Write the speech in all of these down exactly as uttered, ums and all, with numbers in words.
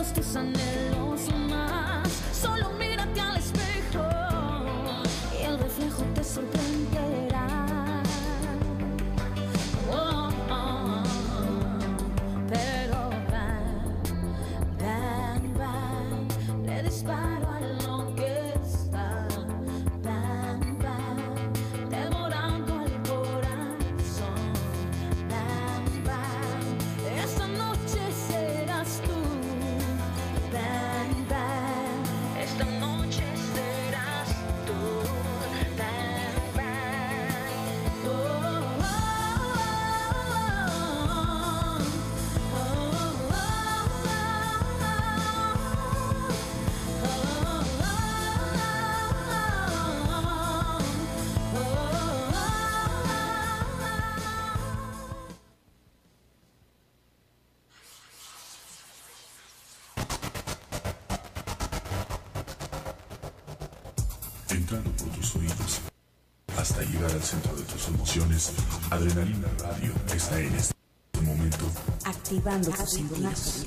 todos tus anhelos más. Solo mírate al espejo y el reflejo te sorprenderá. Oh, oh, oh. Pero van, van, van, le disparo a lo que está. Van, van, devorando el corazón. Van, van, esta noche serás tú. Van, van, esta noche serás tú. Van, van, oh, oh, oh, oh, oh, oh, Entrando por tus oídos hasta llegar al centro de tus emociones, Adrenalina Radio está en este momento activando tus sentidos.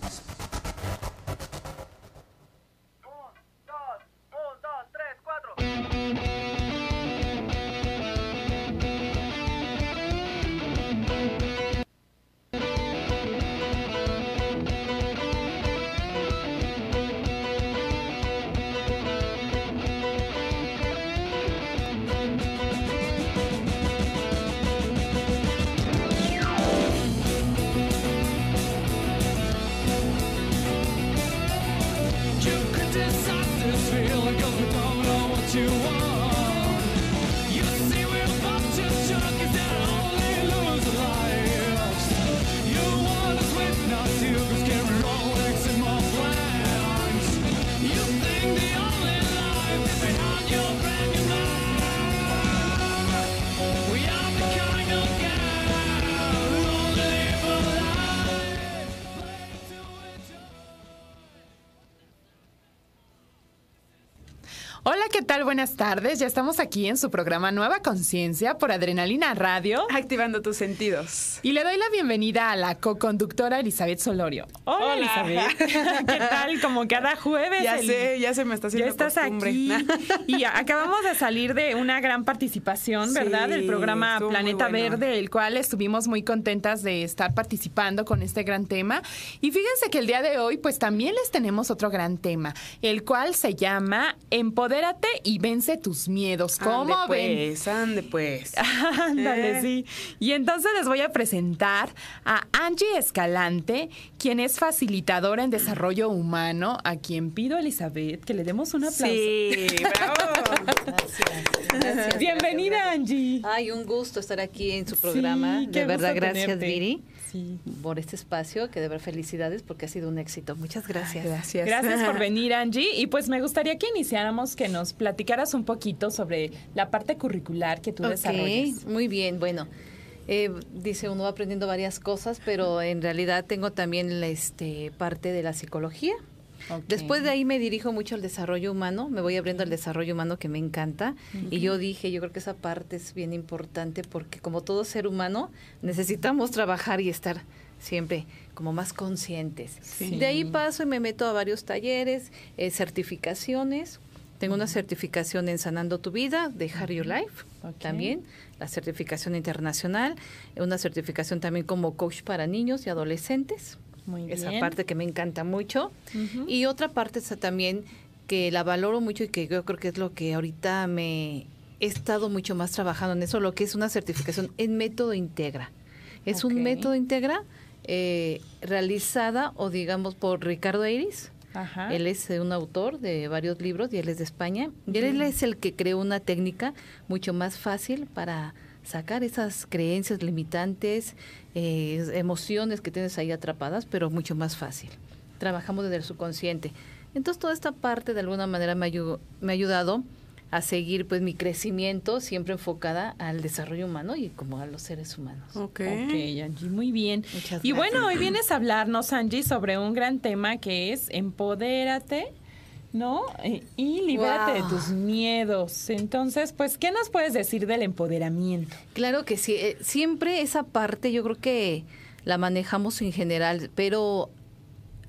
Hola, ¿qué tal? Buenas tardes. Ya estamos aquí en su programa Nueva Conciencia por Adrenalina Radio. Activando tus sentidos. Y le doy la bienvenida a la co-conductora Elizabeth Solorio. Hola, Hola. Elizabeth. ¿Qué tal? Como cada jueves. Ya el... sé, ya se me está haciendo Ya estás costumbre. aquí. Y acabamos de salir de una gran participación, ¿verdad? Sí, Del programa estuvo muy Planeta bueno. Verde, el cual estuvimos muy contentas de estar participando con este gran tema. Y fíjense que el día de hoy, pues también les tenemos otro gran tema, el cual se llama Empodérate y vence tus miedos. ¿Cómo Ande ven? pues, ande pues. Ándale, Eh. sí. Y entonces les voy a presentar a Angie Escalante, quien es facilitadora en desarrollo humano, a quien pido, Elizabeth, que le demos un aplauso. Sí, bravo. Gracias, gracias. Bienvenida, Angie. Ay, un gusto estar aquí en su programa. Sí, qué de verdad, gusto gracias, tenerte. Viri, Sí. por este espacio, que de verdad felicidades porque ha sido un éxito. Muchas gracias. Gracias. Gracias por venir, Angie. Y pues me gustaría que iniciáramos, que nos platicaras un poquito sobre la parte curricular que tú Ok, desarrollas. muy bien. Bueno, eh, dice uno va aprendiendo varias cosas, pero en realidad tengo también la, este, parte de la psicología. Ok. Después de ahí me dirijo mucho al desarrollo humano, me voy abriendo al desarrollo humano que me encanta. Y yo dije, yo creo que esa parte es bien importante porque como todo ser humano necesitamos trabajar y estar siempre como más conscientes. Sí. De ahí paso y me meto a varios talleres, eh, certificaciones. Tengo una certificación en Sanando tu Vida, de Harry Your Life, Ok. también, la certificación internacional, una certificación también como coach para niños y adolescentes. Muy Esa bien. parte que me encanta mucho. Ujú. Y otra parte está también que la valoro mucho y que yo creo que es lo que ahorita me he estado mucho más trabajando en eso, lo que es una certificación en método Integra. Es Ok. un método Integra eh, realizada o digamos por Ricardo Eiris. Ajá. Él es eh, un autor de varios libros y él es de España. Y él es el que creó una técnica mucho más fácil para sacar esas creencias limitantes, eh, emociones que tienes ahí atrapadas, pero mucho más fácil. Trabajamos desde el subconsciente. Entonces toda esta parte de alguna manera me, ayu- me ha ayudado a seguir pues mi crecimiento siempre enfocada al desarrollo humano y como a los seres humanos. Ok. Ok, Angie, muy bien. Muchas Y gracias. bueno, hoy vienes a hablarnos, Angie, sobre un gran tema que es empodérate, ¿no? Eh, Y libérate Wow. de tus miedos. Entonces, pues, ¿qué nos puedes decir del empoderamiento? Claro que sí, eh, siempre esa parte yo creo que la manejamos en general, pero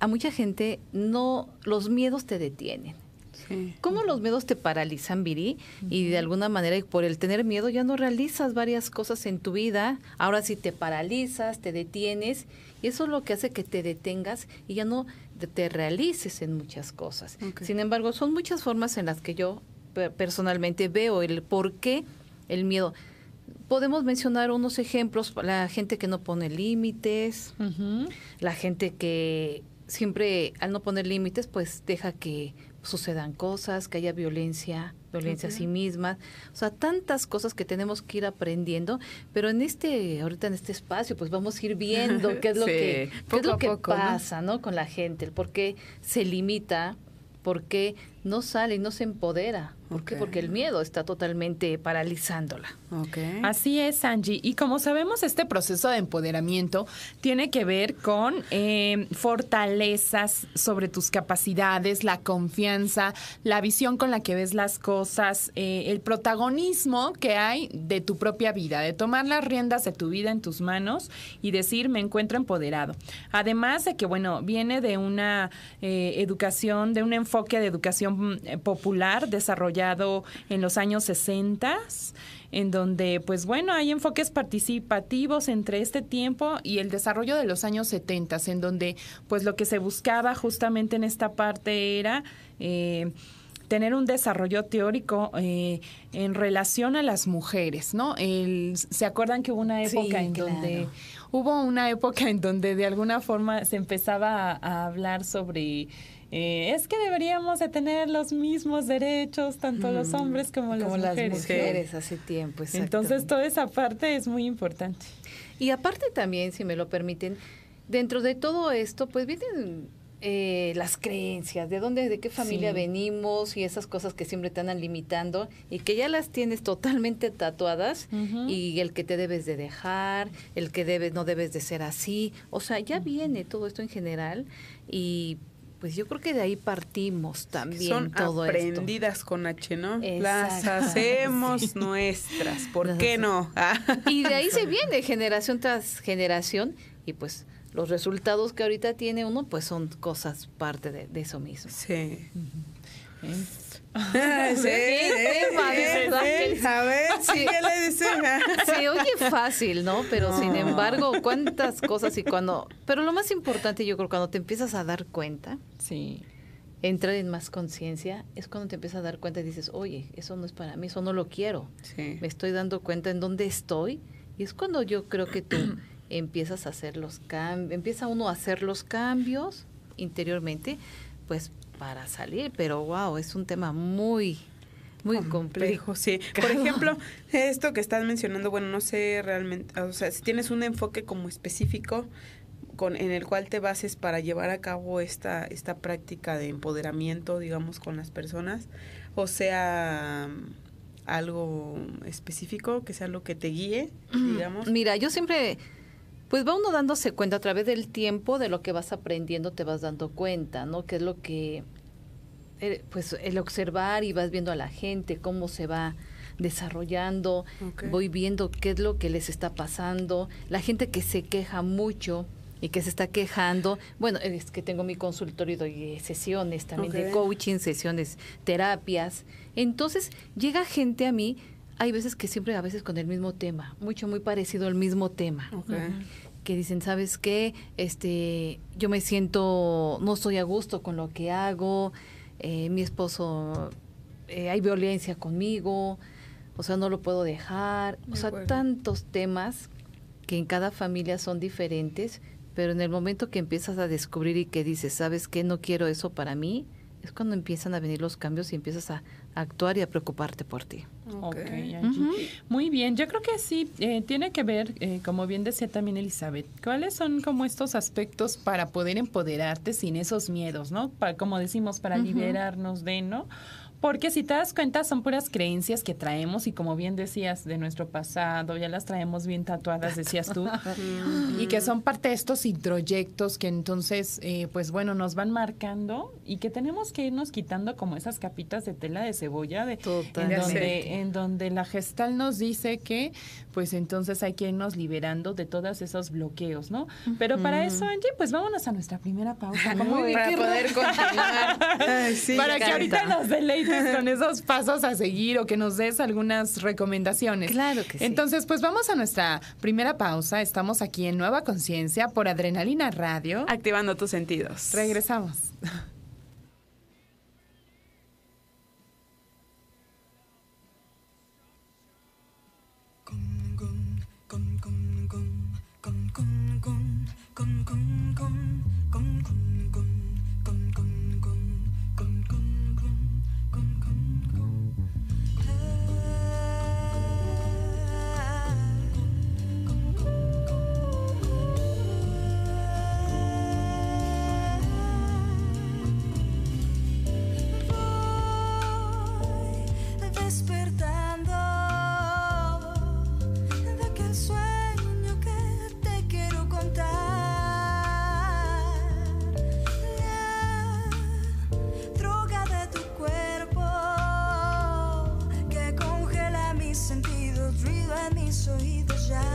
a mucha gente no, los miedos te detienen. Sí. ¿Cómo los miedos te paralizan, Viri? Y de alguna manera, por el tener miedo, ya no realizas varias cosas en tu vida. Ahora sí te paralizas, te detienes, y eso es lo que hace que te detengas y ya no te, te realices en muchas cosas. Okay. Sin embargo, son muchas formas en las que yo per- personalmente veo el por qué el miedo. Podemos mencionar unos ejemplos: la gente que no pone límites, Ujú. la gente que siempre, al no poner límites, pues deja que sucedan cosas, que haya violencia, violencia Okay. a sí misma. O sea, tantas cosas que tenemos que ir aprendiendo, pero en este, ahorita en este espacio, pues vamos a ir viendo qué es lo Sí, que, qué poco es lo a que poco, ¿no? pasa, ¿no? Con la gente, el por qué se limita, por qué no sale y no se empodera. ¿Por qué? Ok. Porque el miedo está totalmente paralizándola. Ok. Así es, Angie. Y como sabemos, este proceso de empoderamiento tiene que ver con eh, fortalezas sobre tus capacidades, la confianza, la visión con la que ves las cosas, eh, el protagonismo que hay de tu propia vida, de tomar las riendas de tu vida en tus manos y decir, me encuentro empoderado. Además de que, bueno, viene de una eh, educación, de un enfoque de educación mm, popular desarrollado en los años sesenta, en donde, pues bueno, hay enfoques participativos entre este tiempo y el desarrollo de los años setenta, en donde, pues lo que se buscaba justamente en esta parte era eh, tener un desarrollo teórico eh, en relación a las mujeres, ¿no? El, ¿se acuerdan que hubo una Sí, época en claro. donde hubo una época en donde de alguna forma se empezaba a, a hablar sobre Eh, es que deberíamos de tener los mismos derechos, tanto los hombres como, Como las las mujeres? mujeres hace tiempo, Entonces, exactamente. toda esa parte es muy importante. Y aparte también, si me lo permiten, dentro de todo esto, pues vienen eh, las creencias, de dónde, de qué familia Sí. venimos y esas cosas que siempre te andan limitando y que ya las tienes totalmente tatuadas. Ujú. Y el que te debes de dejar, el que debes, no debes de ser así. O sea, ya viene todo esto en general y pues yo creo que de ahí partimos también Son todo esto. aprendidas con H, ¿no? Las Exacto. hacemos nuestras. ¿Por Las qué hace- no? Ah. Y de ahí se viene generación tras generación y pues los resultados que ahorita tiene uno pues son cosas parte de, de eso mismo. Sí. ¿Eh? sí, tema, sí, ¿verdad? sí. A ver, sí, ¿qué le dicen? Se oye fácil, ¿no? Pero No. sin embargo, cuántas cosas y cuando... Pero lo más importante yo creo cuando te empiezas a dar cuenta, Sí. entrar en más conciencia, es cuando te empiezas a dar cuenta y dices, oye, eso no es para mí, eso no lo quiero. Sí. Me estoy dando cuenta en dónde estoy y es cuando yo creo que tú empiezas a hacer los cambios, empieza uno a hacer los cambios interiormente, pues para salir, pero wow, es un tema muy, muy complejo. complejo, sí. Por ejemplo, esto que estás mencionando, bueno, no sé realmente, o sea, si tienes un enfoque como específico con en el cual te bases para llevar a cabo esta esta práctica de empoderamiento, digamos, con las personas, o sea, algo específico que sea lo que te guíe, digamos. Mira, yo siempre, pues va uno dándose cuenta a través del tiempo de lo que vas aprendiendo, te vas dando cuenta, ¿no? Que es lo que, eh, pues el observar y vas viendo a la gente, cómo se va desarrollando, Ok. voy viendo qué es lo que les está pasando, la gente que se queja mucho y que se está quejando, bueno, es que tengo mi consultorio y doy sesiones también de Ok. coaching, sesiones, terapias, entonces llega gente a mí, hay veces que siempre a veces con el mismo tema, mucho muy parecido al mismo tema. Ok. Que dicen, ¿sabes qué? Este, yo me siento, no estoy a gusto con lo que hago, eh, mi esposo, eh, hay violencia conmigo, o sea, no lo puedo dejar. De O sea, acuerdo. tantos temas que en cada familia son diferentes, pero en el momento que empiezas a descubrir y que dices, ¿sabes qué? No quiero eso para mí, es cuando empiezan a venir los cambios y empiezas a, a actuar y a preocuparte por ti. Ok, Ok. Angie. Ujú. Muy bien, yo creo que sí, eh, tiene que ver, eh, como bien decía también Elizabeth, cuáles son como estos aspectos para poder empoderarte sin esos miedos, ¿no? Para, como decimos, para Ujú. liberarnos de, ¿no? Porque si te das cuenta, son puras creencias que traemos y como bien decías, de nuestro pasado, ya las traemos bien tatuadas, decías tú, y que son parte de estos introyectos que entonces, eh, pues bueno, nos van marcando y que tenemos que irnos quitando como esas capitas de tela de cebolla, de, Total. en, De donde, aceite. en donde la gestal nos dice que, pues entonces hay que irnos liberando de todos esos bloqueos, ¿no? Pero para eso, Angie, pues vámonos a nuestra primera pausa. ¿Cómo ves? Para poder continuar. Ay, sí, Para que canta. ahorita nos deleites con esos pasos a seguir o que nos des algunas recomendaciones. Claro que sí. Entonces, pues vamos a nuestra primera pausa. Estamos aquí en Nueva Conciencia por Adrenalina Radio. Activando tus sentidos. Regresamos. Despertando de aquel sueño que te quiero contar. La droga de tu cuerpo que congela mis sentidos, ruido en mis oídos ya.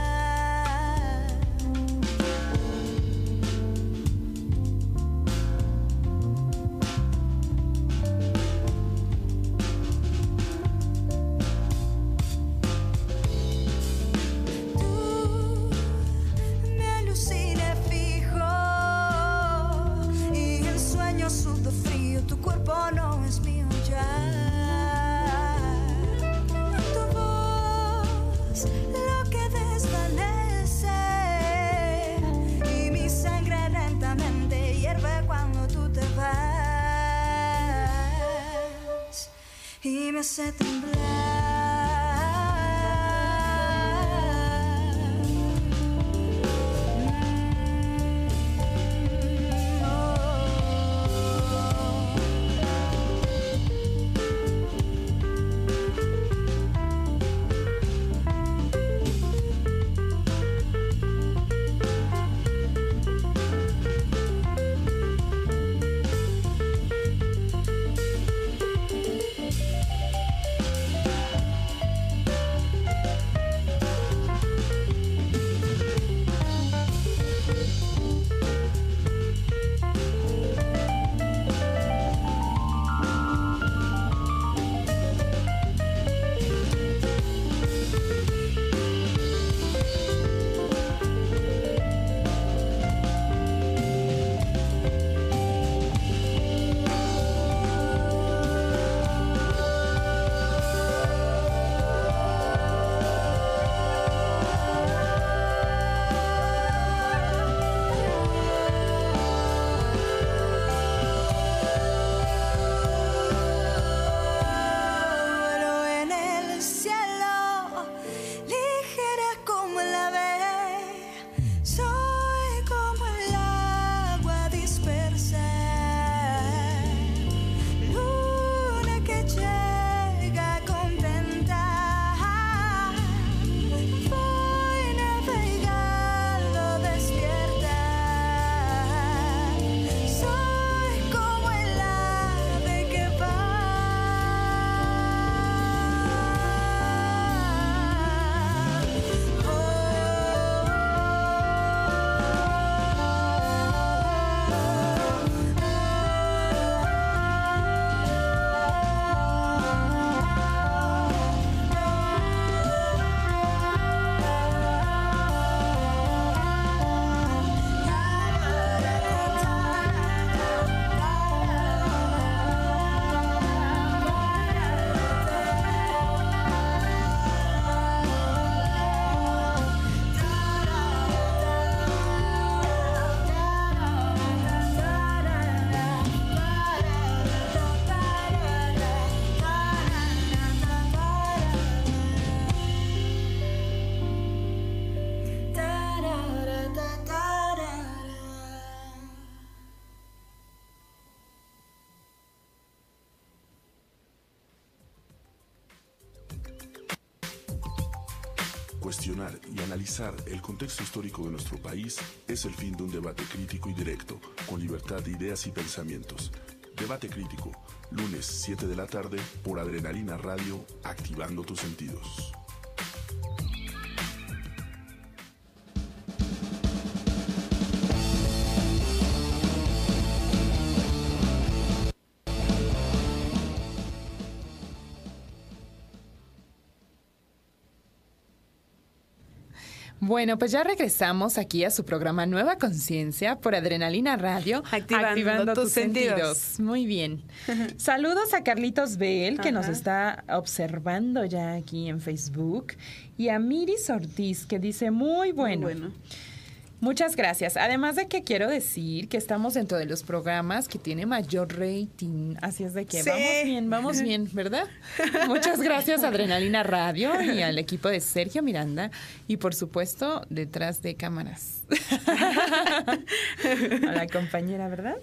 Sudo frío, tu cuerpo no es mío ya. Tu voz lo que desvanece y mi sangre lentamente hierve cuando tú te vas y me hace temblar. cuestionar y analizar el contexto histórico de nuestro país es el fin de un debate crítico y directo, con libertad de ideas y pensamientos. Debate Crítico, lunes siete de la tarde por Adrenalina Radio, activando tus sentidos. Bueno, pues ya regresamos aquí a su programa Nueva Conciencia por Adrenalina Radio, Activando, activando tus, tus sentidos. sentidos. Muy bien. Saludos a Carlitos Bell, que Ajá. nos está observando ya aquí en Facebook, y a Miris Ortiz, que dice muy bueno. Muy bueno. Muchas gracias. Además de que quiero decir que estamos dentro de los programas que tiene mayor rating. Así es de que sí. vamos bien, vamos bien, ¿verdad? Muchas gracias a Adrenalina Radio y al equipo de Sergio Miranda y, por supuesto, detrás de cámaras. A la compañera, ¿verdad?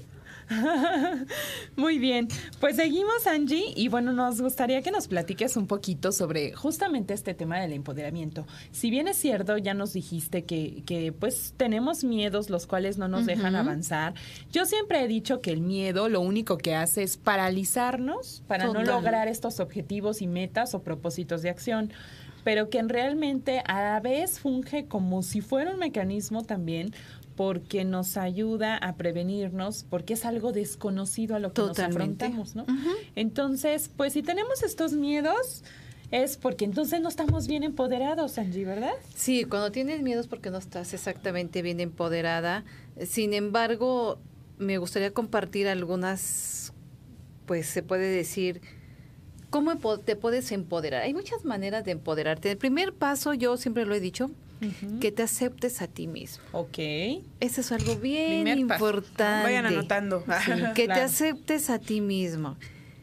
Muy bien, pues seguimos, Angie, y bueno, nos gustaría que nos platiques un poquito sobre justamente este tema del empoderamiento. Si bien es cierto, ya nos dijiste que, que pues tenemos miedos los cuales no nos uh-huh. dejan avanzar. Yo siempre he dicho que el miedo lo único que hace es paralizarnos para Total. no lograr estos objetivos y metas o propósitos de acción, pero que realmente a la vez funge como si fuera un mecanismo también, porque nos ayuda a prevenirnos, porque es algo desconocido a lo que Totalmente. nos afrontamos, ¿no? Uh-huh. Entonces, pues si tenemos estos miedos, es porque entonces no estamos bien empoderados, Angie, ¿verdad? Sí, cuando tienes miedos porque no estás exactamente bien empoderada. Sin embargo, me gustaría compartir algunas, pues se puede decir, ¿cómo te puedes empoderar? Hay muchas maneras de empoderarte. El primer paso, yo siempre lo he dicho, Uh-huh. que te aceptes a ti mismo. Ok. Eso es algo bien Primer importante. Paso. Vayan anotando. Sí, que claro. te aceptes a ti mismo.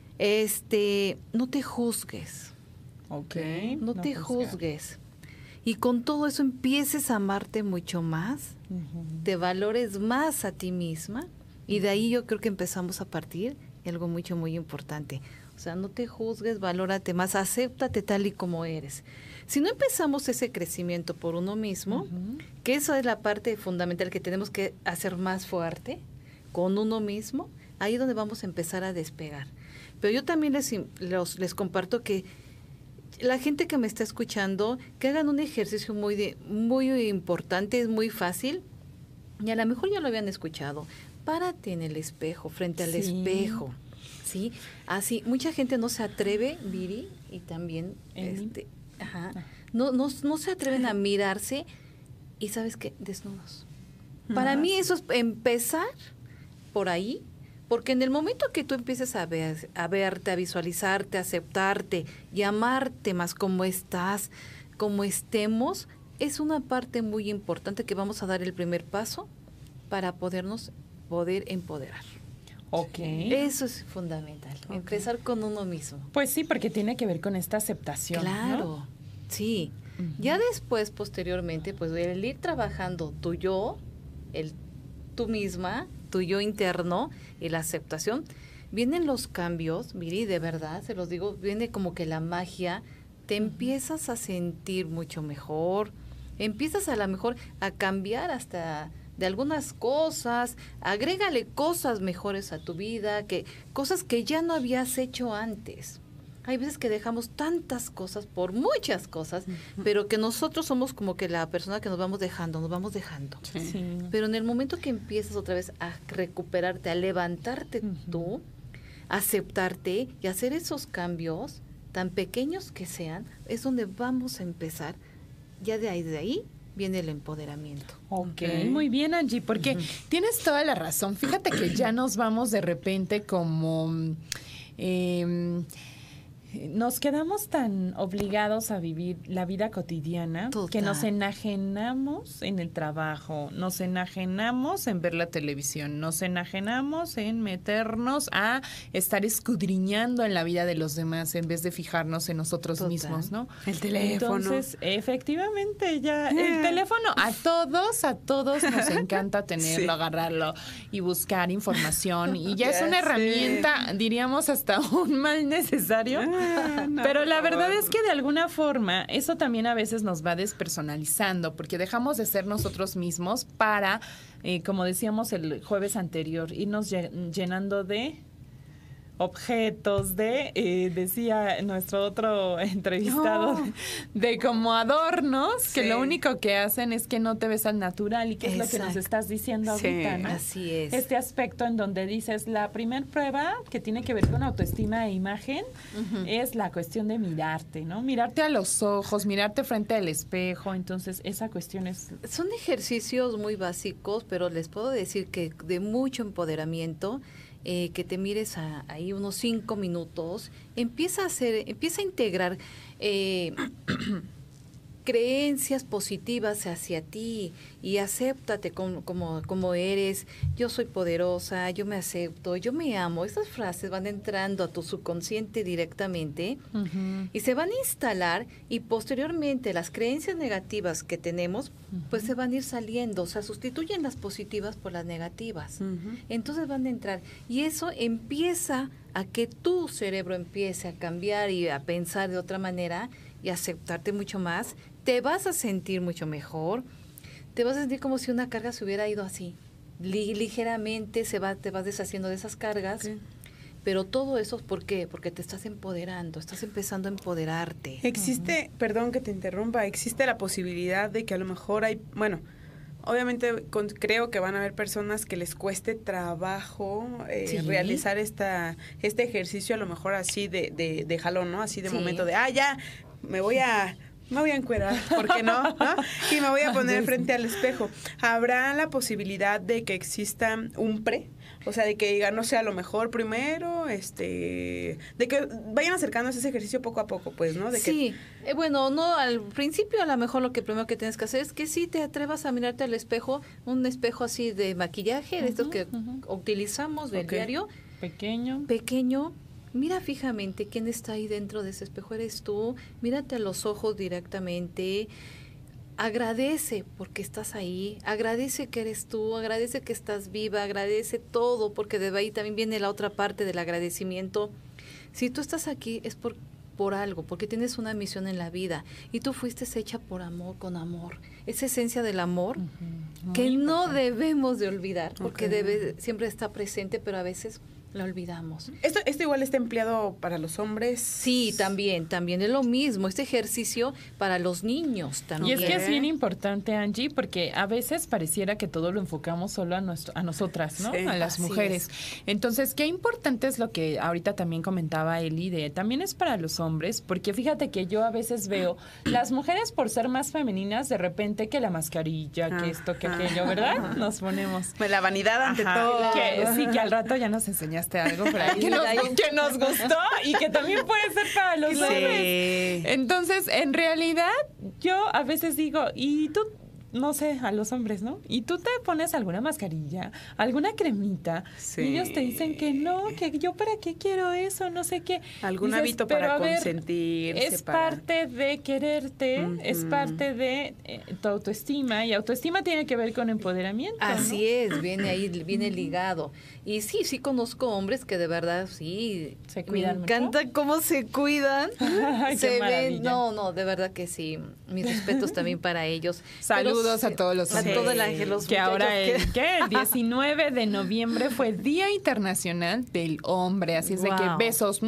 Este, no te juzgues. Ok. No, no te juzgar. juzgues. Y con todo eso empieces a amarte mucho más, uh-huh. te valores más a ti misma, y de ahí yo creo que empezamos a partir de algo mucho, muy importante. O sea, no te juzgues, valórate más, acéptate tal y como eres. Si no empezamos ese crecimiento por uno mismo, uh-huh. que eso es la parte fundamental que tenemos que hacer más fuerte con uno mismo, ahí es donde vamos a empezar a despegar. Pero yo también les, los, les comparto que la gente que me está escuchando, que hagan un ejercicio muy, de, muy importante, es muy fácil, y a lo mejor ya lo habían escuchado. Párate en el espejo, frente al sí. espejo. ¿Sí? Así, mucha gente no se atreve, Viri, y también... este Ajá. No, no, no se atreven a mirarse y, ¿sabes qué? Desnudos. Ajá. Para mí eso es empezar por ahí, porque en el momento que tú empieces a, ver, a verte, a visualizarte, a aceptarte y amarte más como estás, como estemos, es una parte muy importante que vamos a dar el primer paso para podernos poder empoderar. Ok. Eso es fundamental, okay. empezar con uno mismo. Pues sí, porque tiene que ver con esta aceptación, Claro, ¿no? sí. Uh-huh. Ya después, posteriormente, pues el ir trabajando tu yo, el tú misma, tu yo interno y la aceptación, vienen los cambios, Miri, de verdad, se los digo, viene como que la magia, te uh-huh. empiezas a sentir mucho mejor, empiezas a lo mejor a cambiar hasta... de algunas cosas, agrégale cosas mejores a tu vida, que cosas que ya no habías hecho antes. Hay veces que dejamos tantas cosas por muchas cosas, uh-huh. pero que nosotros somos como que la persona que nos vamos dejando, nos vamos dejando. Sí. Sí. Pero en el momento que empiezas otra vez a recuperarte, a levantarte uh-huh. tú, a aceptarte y hacer esos cambios, tan pequeños que sean, es donde vamos a empezar. Ya de ahí, de ahí, viene el empoderamiento. Ok, okay. Muy bien, Angie, porque uh-huh. tienes toda la razón. Fíjate que ya nos vamos de repente como... Eh, nos quedamos tan obligados a vivir la vida cotidiana Total. que nos enajenamos en el trabajo, nos enajenamos en ver la televisión, nos enajenamos en meternos a estar escudriñando en la vida de los demás en vez de fijarnos en nosotros Total. mismos, ¿no? El teléfono. Entonces, efectivamente, ya el teléfono a todos, a todos nos encanta tenerlo, sí. agarrarlo y buscar información y ya, ya es una sé. herramienta, diríamos hasta un mal necesario. Ah, no, Pero por la favor. verdad es que de alguna forma eso también a veces nos va despersonalizando, porque dejamos de ser nosotros mismos para, eh, como decíamos el jueves anterior, irnos lle- llenando de objetos, de, eh, decía nuestro otro entrevistado, No. de, de como adornos, que Sí. lo único que hacen es que no te ves al natural y que es lo que nos Exacto. estás diciendo Sí. ahorita, ¿no? Así es. Este aspecto en donde dices, la primer prueba que tiene que ver con autoestima e imagen es la cuestión de mirarte, ¿no? Mirarte a los ojos, mirarte frente al espejo, entonces esa cuestión es... Son ejercicios muy básicos, pero les puedo decir que de mucho empoderamiento, eh, que te mires a- ahí unos cinco minutos, empieza a hacer, empieza a integrar eh, creencias positivas hacia ti y acéptate como, como, como eres. Yo soy poderosa, yo me acepto, yo me amo. Estas frases van entrando a tu subconsciente directamente y se van a instalar, y posteriormente las creencias negativas que tenemos pues se van a ir saliendo, o sea, sustituyen las positivas por las negativas. Ujú. Entonces van a entrar y eso empieza a que tu cerebro empiece a cambiar y a pensar de otra manera y a aceptarte mucho más. Te vas a sentir mucho mejor, te vas a sentir como si una carga se hubiera ido así, li- ligeramente se va, te vas deshaciendo de esas cargas. Ok. Pero todo eso, ¿por qué? Porque te estás empoderando, estás empezando a empoderarte. Existe, perdón que te interrumpa, existe la posibilidad de que a lo mejor hay, bueno, obviamente con- creo que van a haber personas que les cueste trabajo eh, Sí. realizar esta este ejercicio a lo mejor así de, de, de jalón, ¿no? Así de Sí. momento de, ah, ya, me voy a... Me voy a encuerar, ¿por qué no? ¿No? Y me voy a poner frente al espejo. ¿Habrá la posibilidad de que exista un pre? O sea, de que digan, no sé, a lo mejor primero, este... De que vayan acercándose a ese ejercicio poco a poco, pues, ¿no? De que, Sí, eh, bueno, no al principio, a lo mejor lo que primero que tienes que hacer es que sí te atrevas a mirarte al espejo, un espejo así de maquillaje, de estos que utilizamos del Ok. diario, Pequeño. pequeño. Mira fijamente quién está ahí dentro de ese espejo. Eres tú. Mírate a los ojos directamente. Agradece porque estás ahí. Agradece que eres tú. Agradece que estás viva. Agradece todo, porque de ahí también viene la otra parte del agradecimiento. Si tú estás aquí es por por algo, porque tienes una misión en la vida y tú fuiste hecha por amor, con amor. Esa esencia del amor que no debemos de olvidar, porque Ok. debe siempre está presente, pero a veces la olvidamos. Esto, esto igual está empleado para los hombres. Sí, también, también es lo mismo, este ejercicio para los niños Y también. es que es bien importante, Angie, porque a veces pareciera que todo lo enfocamos solo a nuestro, a nosotras, ¿no? Sí, a las así mujeres. Entonces, qué importante es lo que ahorita también comentaba Eli, de también es para los hombres, porque fíjate que yo a veces veo las mujeres por ser más femeninas, de repente que la mascarilla, que esto, que Ajá. aquello, ¿verdad? Nos ponemos. La vanidad ante Ajá, todo. que, sí, que al rato ya nos enseñaste algo por ahí que nos, que nos gustó y que también puede ser para los Sí. hombres. Entonces, en realidad, yo a veces digo, ¿y tú? No sé, a los hombres, ¿no? Y tú te pones alguna mascarilla, alguna cremita, Sí. y ellos te dicen que no, que yo para qué quiero eso, no sé qué. Algún Dices, hábito pero para a ver, consentirse. es para- parte de quererte, es Ujú. parte de eh, tu autoestima, y autoestima tiene que ver con empoderamiento, ¿no? Así es, viene ahí, viene ligado. Y sí, sí conozco hombres que de verdad sí Se cuidan me mucho. encanta cómo se cuidan. Ay, qué se ven, maravilla. no, no, de verdad que sí. Mis respetos también para ellos. Saludos Pero sí, a todos los a hombres. todo el ángel, los Que ahora muchachos el, ¿qué? el diecinueve de noviembre fue Día Internacional del Hombre, así es de que Wow. besos. Mm.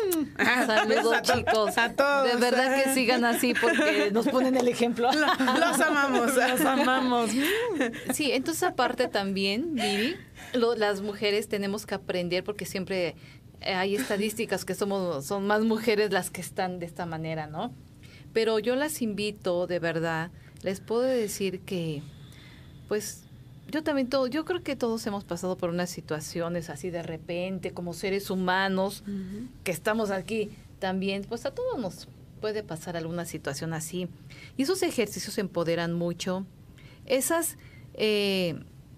Saludos, A to- chicos. a todos. De verdad que sigan así porque nos ponen el ejemplo. Los amamos. Los amamos. Sí, entonces aparte también, Vivi, lo- las mujeres tenemos que aprender porque siempre eh, hay estadísticas que somos son más mujeres las que están de esta manera, ¿no? Pero yo las invito, de verdad, les puedo decir que, pues, yo también todo, yo creo que todos hemos pasado por unas situaciones así de repente, como seres humanos, que estamos aquí también, pues a todos nos puede pasar alguna situación así. Y esos ejercicios empoderan mucho. Esas, eh,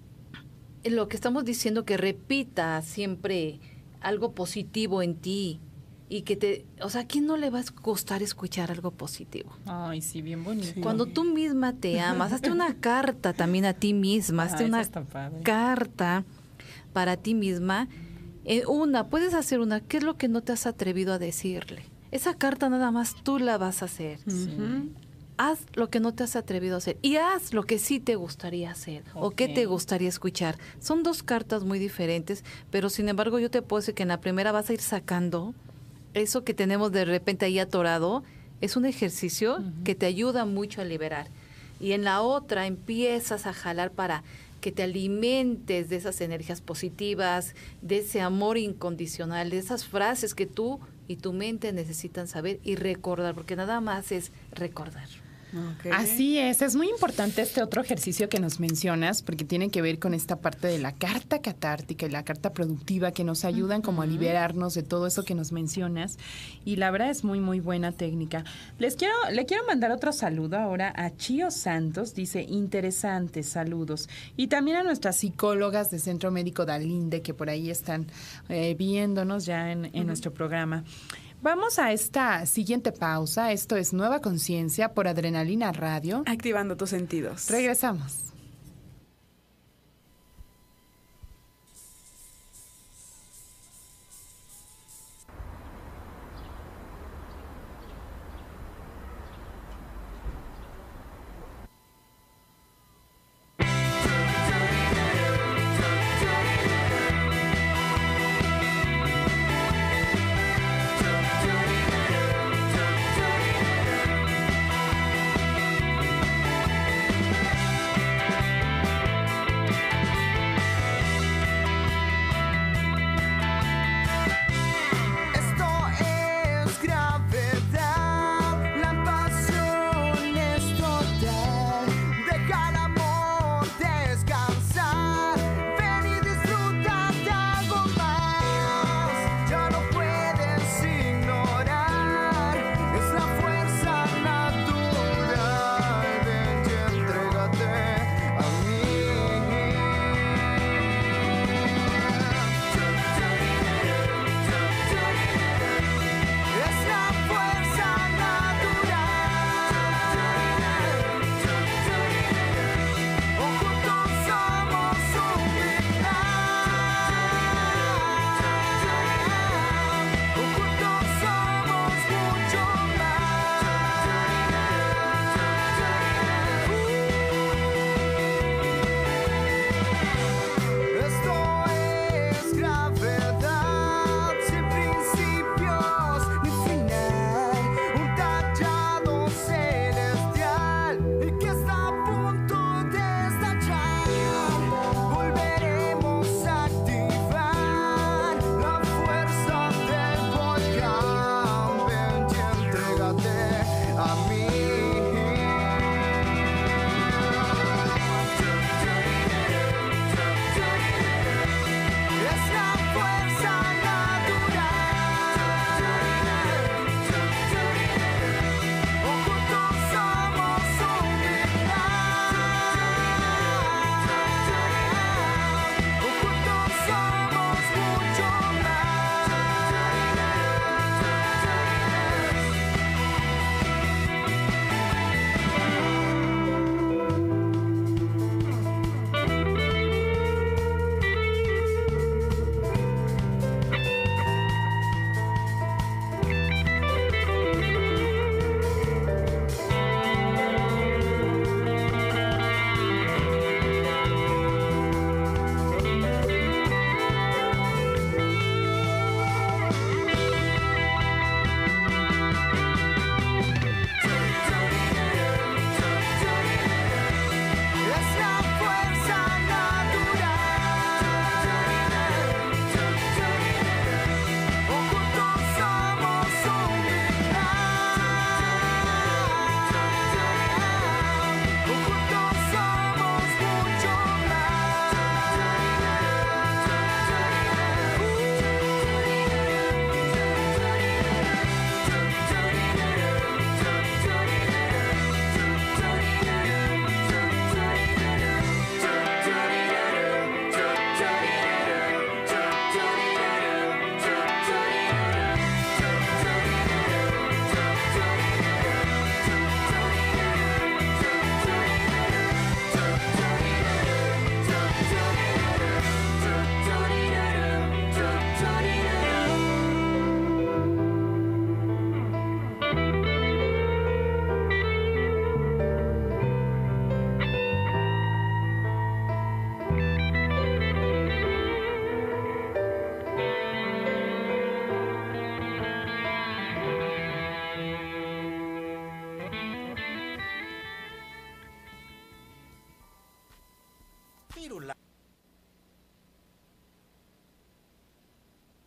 lo que estamos diciendo, que repita siempre algo positivo en ti y que te, o sea, ¿a quién no le va a costar escuchar algo positivo? Ay, sí, bien bonito. Cuando tú misma te amas, hazte una carta también a ti misma, Ah, hazte eso una está padre. carta para ti misma. Eh, una, puedes hacer una, ¿qué es lo que no te has atrevido a decirle? esa carta nada más tú la vas a hacer. Ujú. Haz lo que no te has atrevido a hacer y haz lo que sí te gustaría hacer o que te Ok. gustaría escuchar. Son dos cartas muy diferentes, pero sin embargo yo te puedo decir que en la primera vas a ir sacando eso que tenemos de repente ahí atorado. Es un ejercicio que te ayuda mucho a liberar. Y en la otra empiezas a jalar para que te alimentes de esas energías positivas, de ese amor incondicional, de esas frases que tú y tu mente necesitan saber y recordar, porque nada más es recordar. Ok. Así es, es muy importante este otro ejercicio que nos mencionas porque tiene que ver con esta parte de la carta catártica y la carta productiva que nos ayudan como a liberarnos de todo eso que nos mencionas y la verdad es muy muy buena técnica. Les quiero le quiero mandar otro saludo ahora a Chío Santos, dice interesantes saludos y también a nuestras psicólogas de Centro Médico Dalinde que por ahí están eh, viéndonos ya en, en nuestro programa. Vamos a esta siguiente pausa. Esto es Nueva Conciencia por Adrenalina Radio. Activando tus sentidos. Regresamos.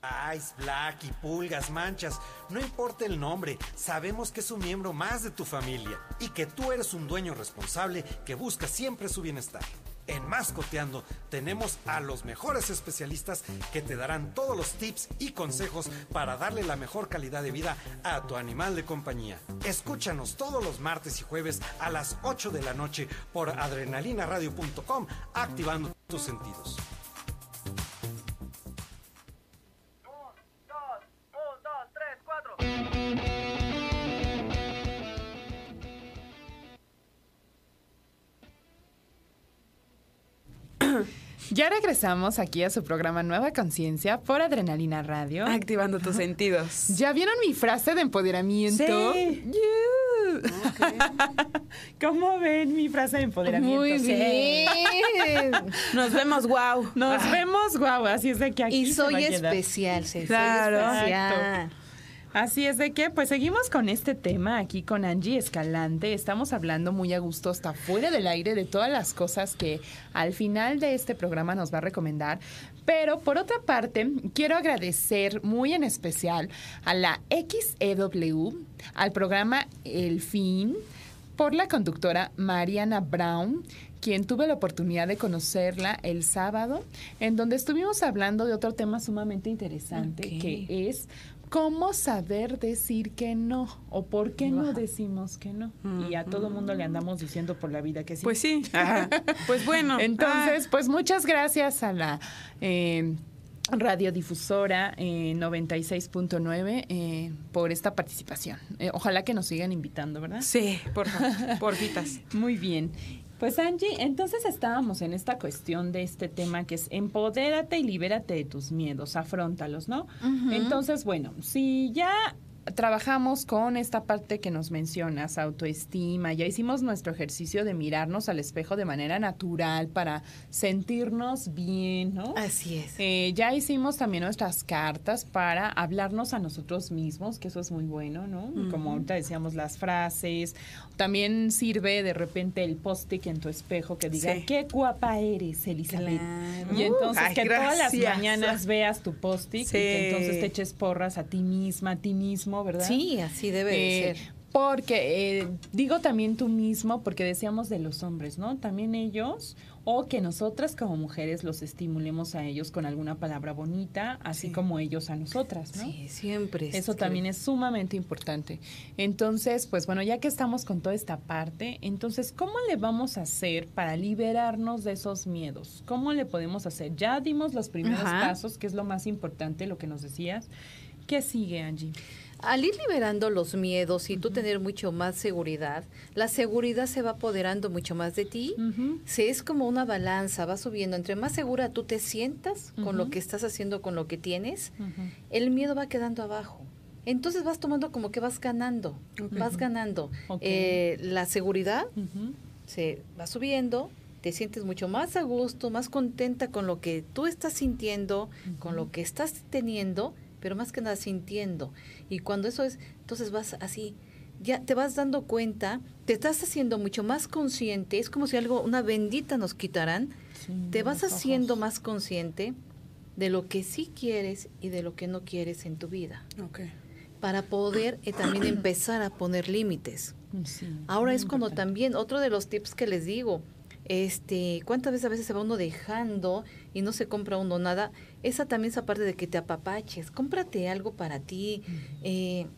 Ice, Black y pulgas, manchas, no importa el nombre, sabemos que es un miembro más de tu familia y que tú eres un dueño responsable que busca siempre su bienestar. En Mascoteando tenemos a los mejores especialistas que te darán todos los tips y consejos para darle la mejor calidad de vida a tu animal de compañía. Escúchanos todos los martes y jueves a las ocho de la noche por adrenalina radio punto com, activando tus sentidos. Ya regresamos aquí a su programa Nueva Conciencia por Adrenalina Radio. Activando tus sentidos. ¿Ya vieron mi frase de empoderamiento? Sí. Yeah. Okay. ¿Cómo ven mi frase de empoderamiento? Muy Sí. bien. Nos vemos, wow. Nos ah. vemos, guau. Así es de que aquí Y soy se va a quedar. especial, sí, Claro. soy especial. Exacto. Así es de que, pues seguimos con este tema aquí con Angie Escalante. Estamos hablando muy a gusto, hasta fuera del aire, de todas las cosas que al final de este programa nos va a recomendar. Pero por otra parte, quiero agradecer muy en especial a la X E W, al programa El Fin, por la conductora Mariana Brown, quien tuve la oportunidad de conocerla el sábado, en donde estuvimos hablando de otro tema sumamente interesante, Okay. que es cómo saber decir que no, o por qué no decimos que no. Y a todo mundo le andamos diciendo por la vida que sí. Pues sí. Ajá. Pues bueno. Entonces, ah. pues muchas gracias a la eh, radiodifusora eh, noventa y seis punto nueve eh, por esta participación. Eh, ojalá que nos sigan invitando, ¿verdad? Sí, por favor, porfitas. Muy bien. Pues Angie, entonces estábamos en esta cuestión de este tema que es empodérate y libérate de tus miedos, afróntalos, ¿no? Uh-huh. Entonces, bueno, si ya trabajamos con esta parte que nos mencionas, autoestima, ya hicimos nuestro ejercicio de mirarnos al espejo de manera natural para sentirnos bien, ¿no? Así es. Eh, ya hicimos también nuestras cartas para hablarnos a nosotros mismos, que eso es muy bueno, ¿no? Uh-huh. Como ahorita decíamos, las frases. También sirve de repente el post-it en tu espejo que diga, sí, qué guapa eres, Elizabeth. Claro. Y entonces Ay, que gracias. todas las mañanas veas tu post-it, sí, y que entonces te eches porras a ti misma, a ti mismo, ¿verdad? Sí, así debe eh, de ser. Porque, eh, digo también tú mismo, porque decíamos de los hombres, ¿no? También ellos, o que nosotras como mujeres los estimulemos a ellos con alguna palabra bonita, así sí, como ellos a nosotras, ¿no? Sí, siempre. Eso es también que... es sumamente importante. Entonces, pues bueno, ya que estamos con toda esta parte, entonces, ¿cómo le vamos a hacer para liberarnos de esos miedos? ¿Cómo le podemos hacer? Ya dimos los primeros Ajá. pasos, que es lo más importante, lo que nos decías. ¿Qué sigue, Angie? Al ir liberando los miedos y uh-huh. tú tener mucho más seguridad, la seguridad se va apoderando mucho más de ti. Uh-huh. Se es como una balanza, va subiendo. Entre más segura tú te sientas uh-huh. con lo que estás haciendo, con lo que tienes, uh-huh. el miedo va quedando abajo. Entonces vas tomando como que vas ganando, okay. vas ganando. Okay. Eh, la seguridad uh-huh. se va subiendo, te sientes mucho más a gusto, más contenta con lo que tú estás sintiendo, uh-huh. con lo que estás teniendo, pero más que nada sintiendo. Y cuando eso es, entonces vas así, ya te vas dando cuenta, te estás haciendo mucho más consciente, es como si algo, una bendita nos quitaran, sí, te vas haciendo ojos. Más consciente de lo que sí quieres y de lo que no quieres en tu vida. Okay. Para poder eh, también empezar a poner límites. Sí, ahora es cuando importante. También, otro de los tips que les digo, este, ¿cuántas veces a veces se va uno dejando y no se compra uno nada? Esa también es aparte de que te apapaches, cómprate algo para ti, uh-huh. eh,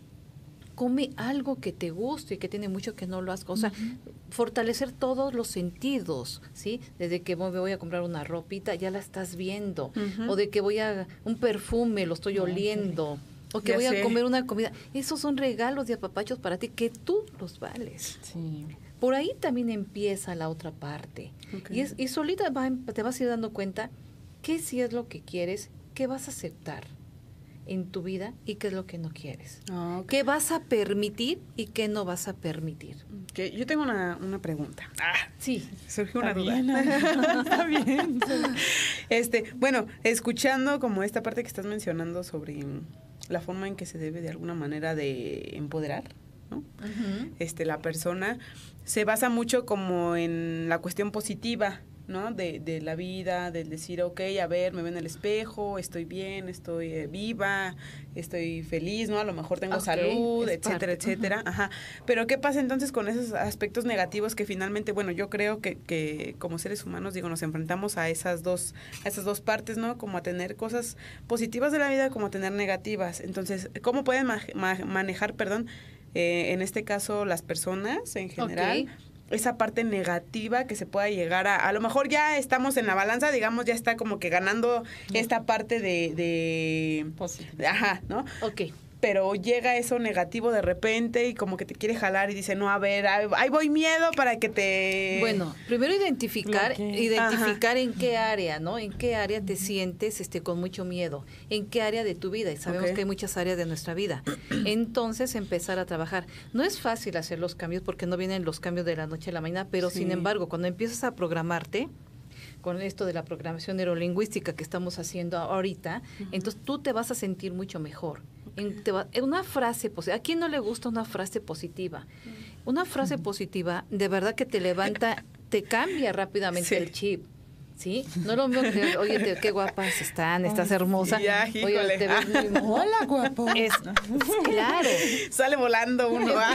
come algo que te guste y que tiene mucho que no lo has, o sea, uh-huh. fortalecer todos los sentidos, ¿sí? Desde que me voy a comprar una ropita, ya la estás viendo, uh-huh. o de que voy a, un perfume, lo estoy oliendo, okay. o que ya voy sé. A comer una comida, esos son regalos de apapachos para ti que tú los vales. Sí. Por ahí también empieza la otra parte. Okay. Y, es, y solita va, te vas a ir dando cuenta qué sí es lo que quieres, qué vas a aceptar en tu vida y qué es lo que no quieres. Oh, okay. Qué vas a permitir y qué no vas a permitir. Okay. Yo tengo una, una pregunta. Ah, sí. Surgió una bien, duda. Está bien. Este, bueno, escuchando como esta parte que estás mencionando sobre la forma en que se debe de alguna manera de empoderar, ¿no? Uh-huh. Este, la persona se basa mucho como en la cuestión positiva, ¿no? De, de la vida, del decir, ok, a ver, me veo en el espejo, estoy bien, estoy eh, viva, estoy feliz, ¿no? A lo mejor tengo Ok, salud, es etcétera, parte. etcétera. Ajá. Pero ¿qué pasa entonces con esos aspectos negativos que finalmente, bueno, yo creo que, que como seres humanos, digo, nos enfrentamos a esas dos, a esas dos partes, ¿no? Como a tener cosas positivas de la vida, como a tener negativas. Entonces, ¿cómo pueden ma- ma- manejar, perdón, eh, en este caso las personas en general? Ok. Esa parte negativa que se pueda llegar a, a lo mejor ya estamos en la balanza, digamos, ya está como que ganando esta parte de, de Positivo. ajá, ¿no? Ok. Pero llega eso negativo de repente y como que te quiere jalar y dice, no, a ver, ahí, ahí voy miedo para que te... Bueno, primero identificar, Bloquee. identificar en qué área, ¿no? En qué área te sientes este con mucho miedo, en qué área de tu vida, y sabemos Ok. que hay muchas áreas de nuestra vida. Entonces, empezar a trabajar. No es fácil hacer los cambios porque no vienen los cambios de la noche a la mañana, pero Sí. sin embargo, cuando empiezas a programarte, con esto de la programación neurolingüística que estamos haciendo ahorita, entonces tú te vas a sentir mucho mejor. En, te va- en una frase positiva. ¿A quién no le gusta una frase positiva? Una frase positiva de verdad que te levanta, te cambia rápidamente Sí. el chip. ¿Sí? No es lo mismo que, oye, te- qué guapas están, estás hermosa. ya, Oye, híjole. te ves muy mo- Hola, guapo. Es, claro. Sale volando uno, ¿ah?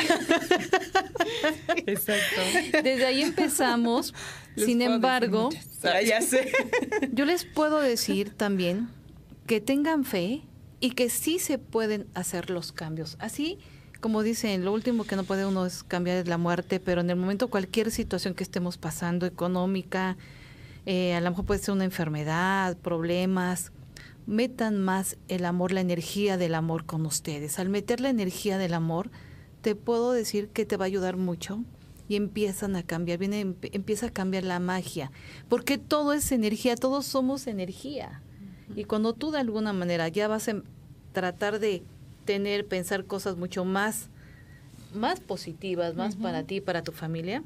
Exacto. Desde ahí empezamos. Les Sin puedo decir embargo, muchas. Ya, ya sé. yo les puedo decir también que tengan fe y que sí se pueden hacer los cambios. Así como dicen, lo último que no puede uno es cambiar es la muerte, pero en el momento cualquier situación que estemos pasando, económica, eh, a lo mejor puede ser una enfermedad, problemas, metan más el amor, la energía del amor con ustedes. Al meter la energía del amor, te puedo decir que te va a ayudar mucho y empiezan a cambiar, viene, em- empieza a cambiar la magia, porque todo es energía, todos somos energía. Y cuando tú de alguna manera ya vas a tratar de tener, pensar cosas mucho más, más positivas, más para ti, para tu familia,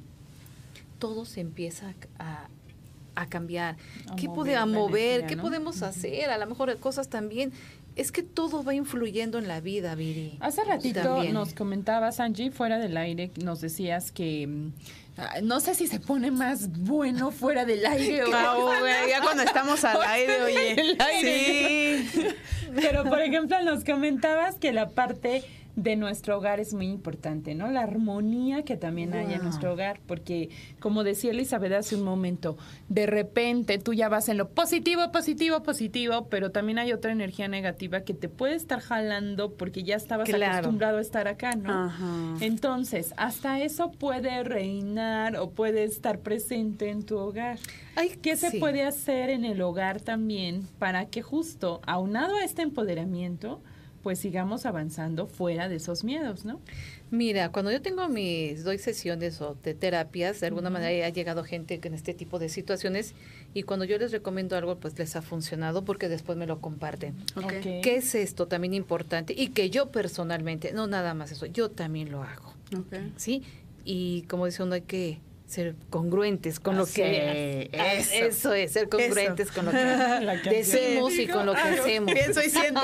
todo se empieza a, a cambiar. A ¿Qué mover podemos la mover? energía, ¿Qué ¿no? podemos hacer? A lo mejor cosas también. Es que todo va influyendo en la vida, Viri. Hace ratito También. nos comentabas, Angie, fuera del aire, nos decías que mm, ah, no sé si se pone más bueno fuera del aire o... Ah, güey, ya cuando estamos al aire, oye. El aire. Sí. Pero, por ejemplo, nos comentabas que la parte de nuestro hogar es muy importante, ¿no? La armonía que también hay en nuestro hogar, porque, como decía Elizabeth hace un momento, de repente tú ya vas en lo positivo, positivo, positivo, pero también hay otra energía negativa que te puede estar jalando porque ya estabas Claro. acostumbrado a estar acá, ¿no? Ajá. Entonces, hasta eso puede reinar o puede estar presente en tu hogar. Ay, ¿Qué se sí. puede hacer en el hogar también para que justo, aunado a este empoderamiento, pues sigamos avanzando fuera de esos miedos, ¿no? Mira, cuando yo tengo mis, doy sesiones o de terapias, de alguna manera ha llegado gente en este tipo de situaciones y cuando yo les recomiendo algo, pues les ha funcionado porque después me lo comparten. Ok. ¿Qué es esto también importante? Y que yo personalmente, no nada más eso, yo también lo hago, Ok. ¿sí? Y como dice uno, hay que ser congruentes con lo Así que... es. Ah, Eso. Eso es, ser congruentes con lo que La canción. decimos y con lo que Ah, hacemos. Pienso y siento.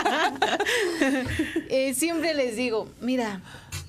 Eh, siempre les digo, mira,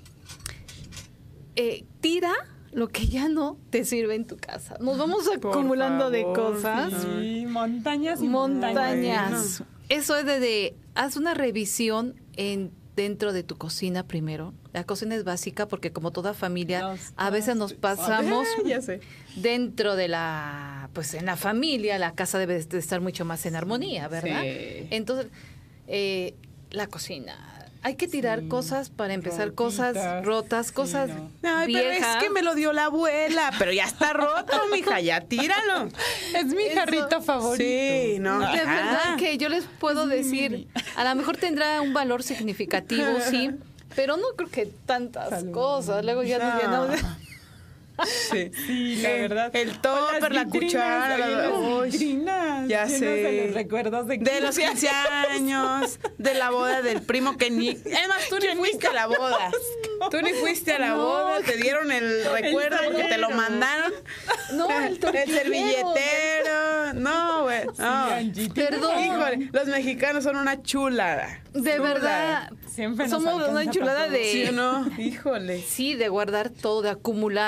eh, tira lo que ya no te sirve en tu casa. Nos vamos Por acumulando de favor, cosas. Sí, montañas y Montañas. Eso es de, de- haz una revisión en dentro de tu cocina primero. La cocina es básica porque como toda familia, Los a veces nos pasamos Ah, ya sé. dentro de la, pues en la familia, la casa debe de estar mucho más en armonía, ¿verdad? Sí. Entonces, eh, la cocina. Hay que tirar Sí. cosas para empezar, Rotitas. cosas rotas, Sí, cosas no. Ay, pero viejas. es que me lo dio la abuela, pero ya está roto, mija, ya tíralo. Es mi Eso- jarrito favorito. Sí, no. De Ajá. verdad que yo les puedo decir, a lo mejor tendrá un valor significativo, sí, pero no creo que tantas Salud. cosas. Luego ya nos No. llenamos de... Sí. Sí, la El- verdad. el O las topper, la vitrinas, cuchara, oye, la- las Uy, vitrinas ya llenas sé. de los recuerdos de, De los quince años, de la boda del primo que ni... Es más, tú ni fuiste a la boda. Tú ni fuiste a la No. boda, te dieron el recuerdo porque te lo salero. mandaron. No, el El tortillero. servilletero. No, güey. No. Angie, tienes Perdón. Híjole, los mexicanos son una chulada. De Chulada. verdad, Siempre nos somos alcanza una para enchulada todo. de... ¿Sí o no? Híjole. Sí, de guardar todo, de acumular, ¿no? Somos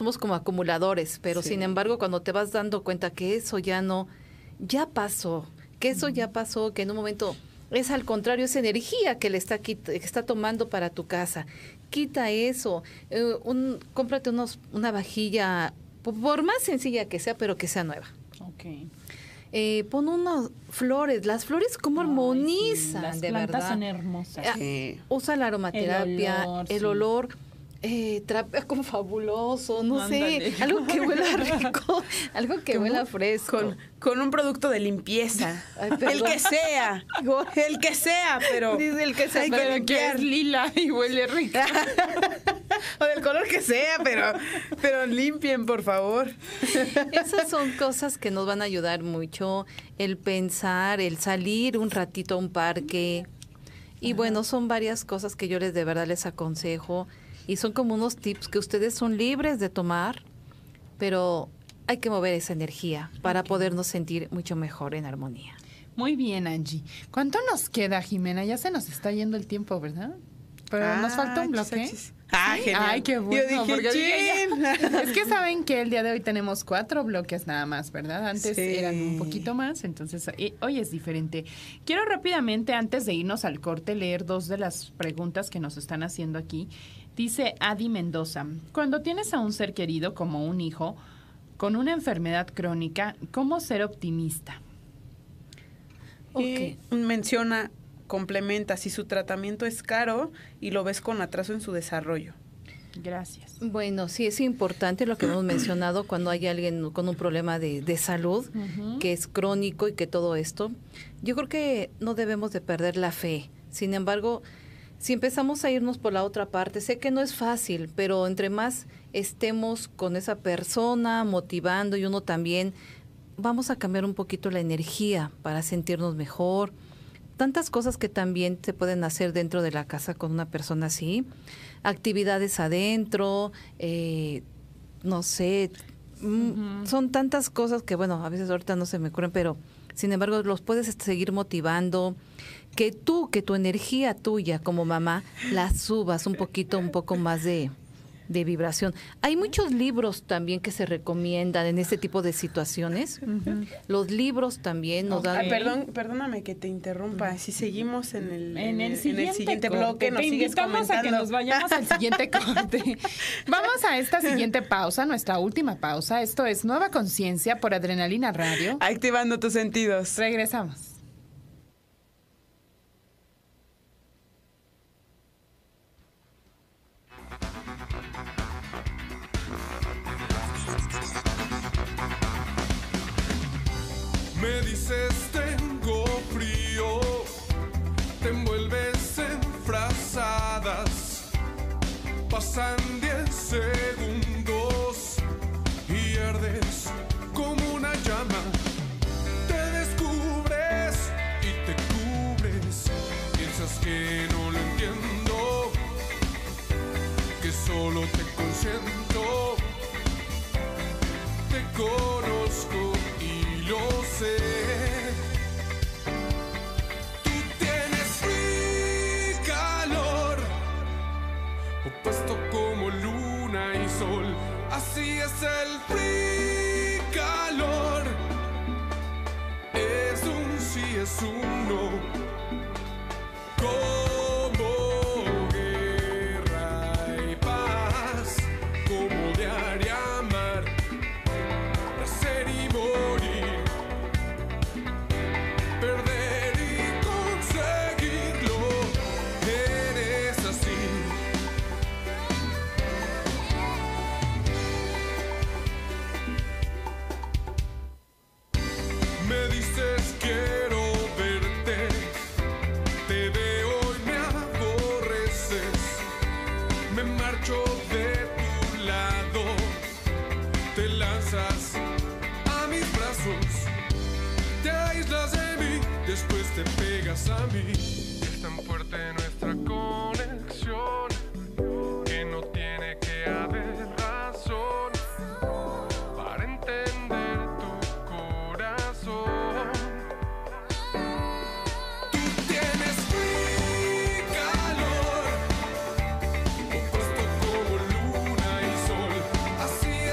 somos como acumuladores, pero Sí. sin embargo cuando te vas dando cuenta que eso ya no, ya pasó, que eso ya pasó, que en un momento es al contrario, esa energía que le está quit- que está tomando para tu casa. Quita eso, eh, un, cómprate unos, una vajilla, por, por más sencilla que sea, pero que sea nueva. Ok. Eh, pon unas flores, las flores como Ay, armonizan, sí, las de plantas verdad. son hermosas. Ah, Sí. Usa la aromaterapia, El olor, el sí. olor, eh, trapea como fabuloso, no Ándale. sé, algo que huela rico, algo que ¿Cómo? huela fresco. Con, con un producto de limpieza. Ay, el perdón. que sea. El que sea, pero. Dice el que sea, hay pero que Pero que limpiar. es lila y huele rico. O del color que sea, pero, pero limpien, por favor. Esas son cosas que nos van a ayudar mucho, el pensar, el salir un ratito a un parque. Y bueno, son varias cosas que yo les de verdad les aconsejo y son como unos tips que ustedes son libres de tomar, pero hay que mover esa energía para podernos sentir mucho mejor en armonía. Muy bien, Angie. ¿Cuánto nos queda, Jimena? Ya se nos está yendo el tiempo, ¿verdad? Pero nos falta un bloque. chis, chis. Ah, genial. Ay, qué bueno. Yo dije, porque dije, "Chin". ya. Es que saben que el día de hoy tenemos cuatro bloques nada más, ¿verdad? Antes Sí. eran un poquito más, entonces eh, hoy es diferente. Quiero rápidamente, antes de irnos al corte, leer dos de las preguntas que nos están haciendo aquí. Dice Adi Mendoza, cuando tienes a un ser querido como un hijo con una enfermedad crónica, ¿cómo ser optimista? Y menciona, complementa, si su tratamiento es caro y lo ves con atraso en su desarrollo. Gracias. Bueno, sí es importante lo que hemos mencionado cuando hay alguien con un problema de, de salud, Ujú. que es crónico y que todo esto. Yo creo que no debemos de perder la fe. Sin embargo, si empezamos a irnos por la otra parte, sé que no es fácil, pero entre más estemos con esa persona motivando y uno también, vamos a cambiar un poquito la energía para sentirnos mejor. Tantas cosas que también se pueden hacer dentro de la casa con una persona así. Actividades adentro, eh, no sé, mm, Ujú. son tantas cosas que, bueno, a veces ahorita no se me ocurren, pero sin embargo los puedes seguir motivando. Que tú, que tu energía tuya como mamá la subas un poquito, un poco más de, de vibración. Hay muchos libros también que se recomiendan en este tipo de situaciones. Los libros también nos Ok. dan... Ah, perdón, perdóname que te interrumpa. Si seguimos en el, En el siguiente, corte, bloque, nos te sigues invitamos a que comentando. nos vayamos al siguiente corte. Vamos a esta siguiente pausa, nuestra última pausa. Esto es Nueva Conciencia por Adrenalina Radio. Activando tus sentidos. Regresamos. Me dices tengo frío, te envuelves en frazadas, pasan diez segundos y ardes como una llama. Te descubres y te cubres, piensas que no lo entiendo, que solo te consiento, te conozco y lo sé. Tú tienes mi calor, opuesto como luna y sol. Así es el free calor. Es un sí, es un no. Como guerra y paz, como diaria amar, nacer y morir, perder y conseguirlo. Eres así. Me dices quiero verte, te veo y me aborreces, me marcho de tu lado, te lanzas a mis brazos, te aíslas de mí, después te pegas a mí. Es tan fuerte nuestra conexión que no tiene que haber razón para entender tu corazón. Tú tienes mi calor, opuesto como luna y sol. Así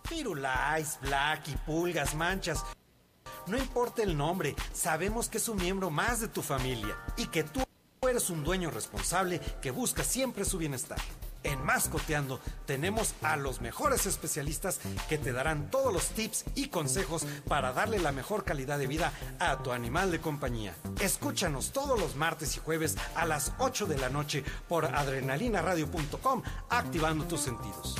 Firulais, Blacky, pulgas, manchas. No importa el nombre, sabemos que es un miembro más de tu familia y que tú eres un dueño responsable que busca siempre su bienestar. En Mascoteando tenemos a los mejores especialistas que te darán todos los tips y consejos para darle la mejor calidad de vida a tu animal de compañía. Escúchanos todos los martes y jueves a las ocho de la noche por adrenalina radio punto com, activando tus sentidos.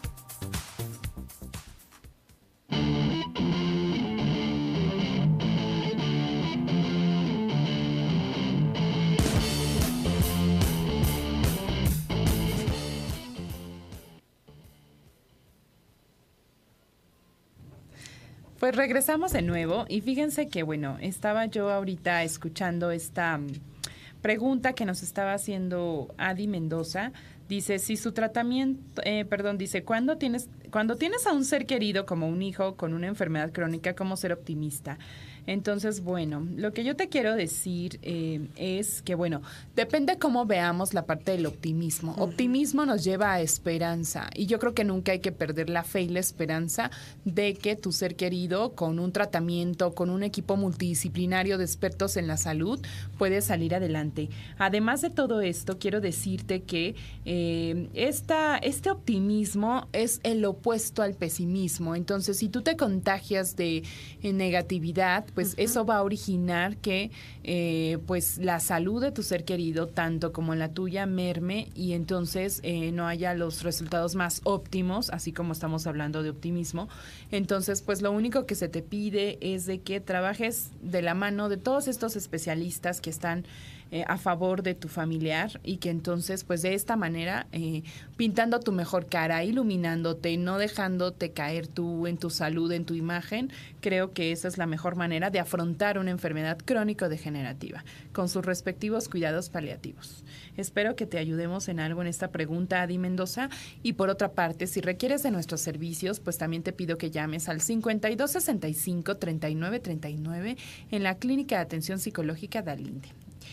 Pues regresamos de nuevo y fíjense que, bueno, estaba yo ahorita escuchando esta um, pregunta que nos estaba haciendo Adi Mendoza. Dice, si su tratamiento, eh, perdón, dice, ¿cuándo tienes, cuando tienes a un ser querido como un hijo con una enfermedad crónica, ¿cómo ser optimista? Entonces, bueno, lo que yo te quiero decir eh, es que, bueno, depende cómo veamos la parte del optimismo. Uh-huh. Optimismo nos lleva a esperanza y yo creo que nunca hay que perder la fe y la esperanza de que tu ser querido con un tratamiento, con un equipo multidisciplinario de expertos en la salud puede salir adelante. Además de todo esto, quiero decirte que eh, esta, este optimismo es el opuesto al pesimismo. Entonces, si tú te contagias de eh, negatividad, pues uh-huh. eso va a originar que eh, pues la salud de tu ser querido, tanto como la tuya, merme y entonces eh, no haya los resultados más óptimos, así como estamos hablando de optimismo. Entonces, pues lo único que se te pide es de que trabajes de la mano de todos estos especialistas que están Eh, a favor de tu familiar y que entonces pues de esta manera eh, pintando tu mejor cara, iluminándote, no dejándote caer tú en tu salud, en tu imagen, creo que esa es la mejor manera de afrontar una enfermedad crónico-degenerativa con sus respectivos cuidados paliativos. Espero que te ayudemos en algo en esta pregunta, Adi Mendoza, y por otra parte, si requieres de nuestros servicios, pues también te pido que llames al cincuenta y dos sesenta y cinco, treinta y nueve treinta y nueve en la Clínica de Atención Psicológica Dalinde.